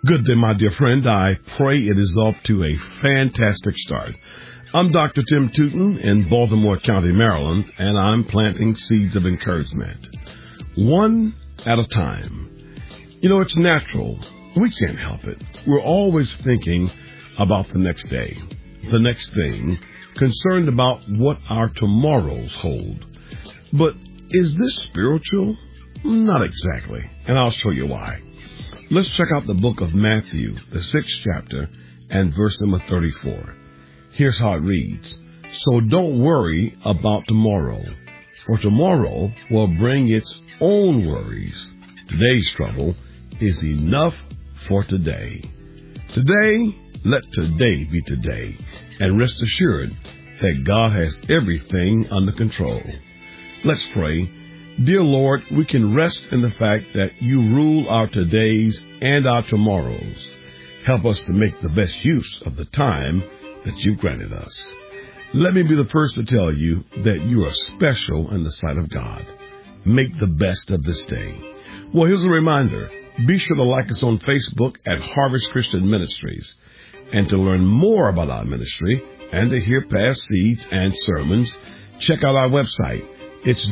Good day, my dear friend. I pray it is off to a fantastic start. I'm Dr. Tim Tootin in Baltimore County, Maryland, and I'm planting seeds of encouragement. One at a time. You know, it's natural. We can't help it. We're always thinking about the next day, the next thing, concerned about what our tomorrows hold. But is this spiritual? Not exactly, and I'll show you why. Let's check out the book of Matthew, the 6th chapter, and verse number 34. Here's how it reads. So don't worry about tomorrow, for tomorrow will bring its own worries. Today's trouble is enough for today. Today, let today be today, and rest assured that God has everything under control. Let's pray. Dear Lord, we can rest in the fact that you rule our todays and our tomorrows. Help us to make the best use of the time that you've granted us. Let me be the first to tell you that you are special in the sight of God. Make the best of this day. Well, here's a reminder. Be sure to like us on Facebook at Harvest Christian Ministries. And to learn more about our ministry and to hear past seeds and sermons, check out our website. It's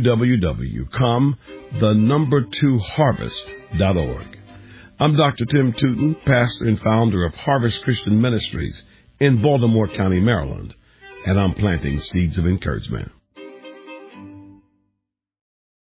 www.com2harvest.org. I'm Dr. Tim Tootin, pastor and founder of Harvest Christian Ministries in Baltimore County, Maryland, and I'm planting seeds of encouragement.